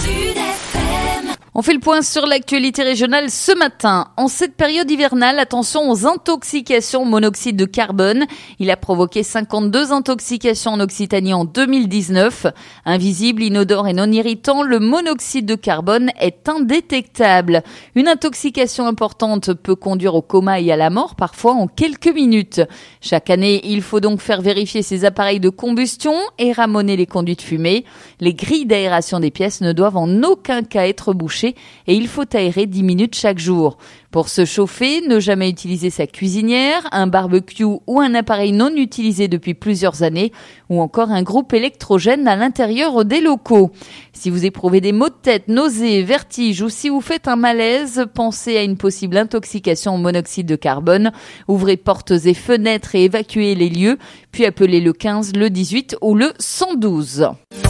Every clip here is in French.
On fait le point sur l'actualité régionale ce matin. En cette période hivernale, attention aux intoxications au monoxyde de carbone. Il a provoqué 52 intoxications en Occitanie en 2019. Invisible, inodore et non irritant, le monoxyde de carbone est indétectable. Une intoxication importante peut conduire au coma et à la mort, parfois en quelques minutes. Chaque année, il faut donc faire vérifier ses appareils de combustion et ramoner les conduits de fumée. Les grilles d'aération des pièces ne doivent en aucun cas être bouchées et il faut aérer 10 minutes chaque jour. Pour se chauffer, ne jamais utiliser sa cuisinière, un barbecue ou un appareil non utilisé depuis plusieurs années ou encore un groupe électrogène à l'intérieur des locaux. Si vous éprouvez des maux de tête, nausées, vertiges ou si vous faites un malaise, pensez à une possible intoxication au monoxyde de carbone. Ouvrez portes et fenêtres et évacuez les lieux, puis appelez le 15, le 18 ou le 112.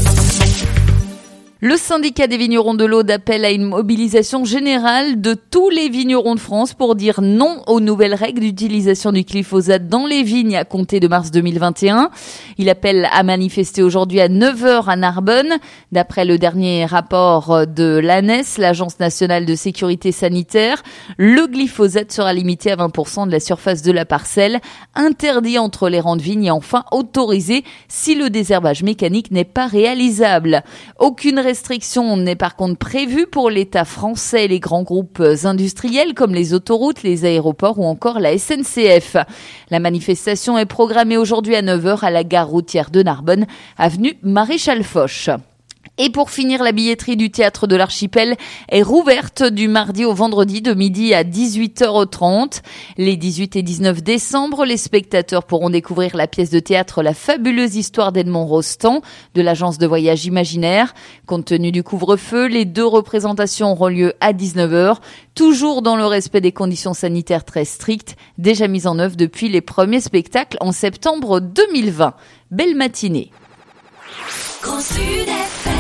Le syndicat des vignerons de l'Aude appelle à une mobilisation générale de tous les vignerons de France pour dire non aux nouvelles règles d'utilisation du glyphosate dans les vignes à compter de mars 2021. Il appelle à manifester aujourd'hui à 9h à Narbonne. D'après le dernier rapport de l'ANES, l'Agence nationale de sécurité sanitaire, le glyphosate sera limité à 20% de la surface de la parcelle, interdit entre les rangs de vignes et enfin autorisé si le désherbage mécanique n'est pas réalisable. Aucune restriction n'est par contre prévue pour l'État français et les grands groupes industriels comme les autoroutes, les aéroports ou encore la SNCF. La manifestation est programmée aujourd'hui à 9h à la gare routière de Narbonne, avenue Maréchal Foch. Et pour finir, la billetterie du Théâtre de l'Archipel est rouverte du mardi au vendredi de midi à 18h30. Les 18 et 19 décembre, les spectateurs pourront découvrir la pièce de théâtre La fabuleuse histoire d'Edmond Rostand de l'agence de voyage Imaginaire. Compte tenu du couvre-feu, les 2 représentations auront lieu à 19h, toujours dans le respect des conditions sanitaires très strictes, déjà mises en œuvre depuis les premiers spectacles en septembre 2020. Belle matinée. Grand Sud FM.